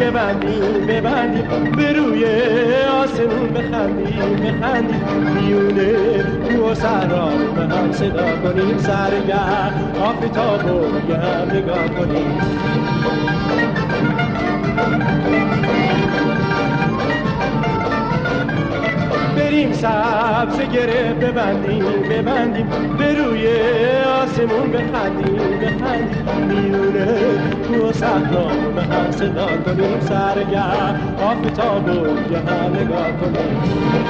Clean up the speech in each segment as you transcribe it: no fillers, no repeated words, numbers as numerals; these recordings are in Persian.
ببندیم به روی آسمون بخندیم میونه تو صحرا به هم صدا کنیم سرگرم آفتابو یه هم نگاه کنیم بریم سبز گره ببندیم به روی آسمون بخندیم میونه تو صحرا به هم صدا کنیم سرگرم آفتابو یه هم نگاه کنیم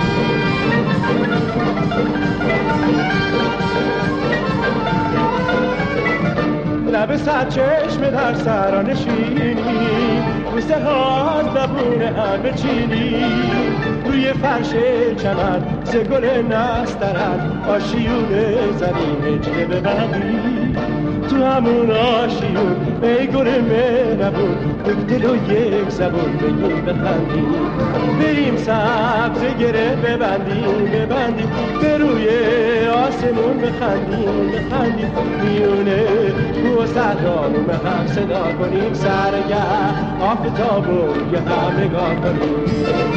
لب سرچشمه در سرا نشینیم بوسه ها از زبون هم بچینیم روی فرش چمن ز گل نسترن آشیونه زمین جنه ببندیم تو همون آشیون ای گل مهربون یک دل و یک زبون بگیم بخندیم بریم سبز گره ببندیم به روی آسمون بخندیم میونه تو صحرامون به هم صدا کنیم سرگرم آفتابو یه هم نگاه کنیم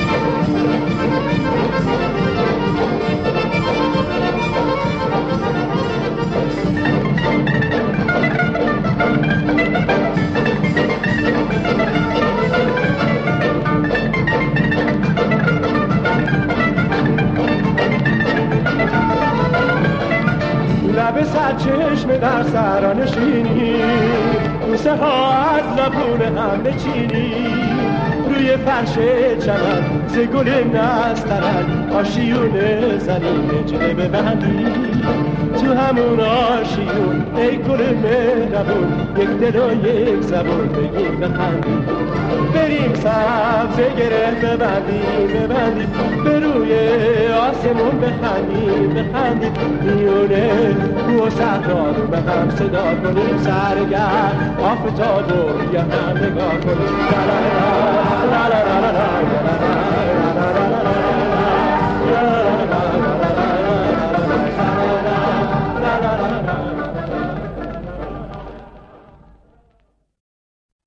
لب سرچشمه در سرا نشینیم بوسه ها از زبون هم بچینیم روی فرش چمن ز گل نسترن آشیون زنیم جنه ببندیم تو همون آشیون ای گل مهربون یک دل و یک زبون بگیم بخندیم بریم سبز گره ببندیم به روی آسمون بخندیم میونه و صحرا رو به هم صدا کنیم سرگرم آفتابو یه هم نگاه کنیم لا لا لا لا لا لا لا لا لا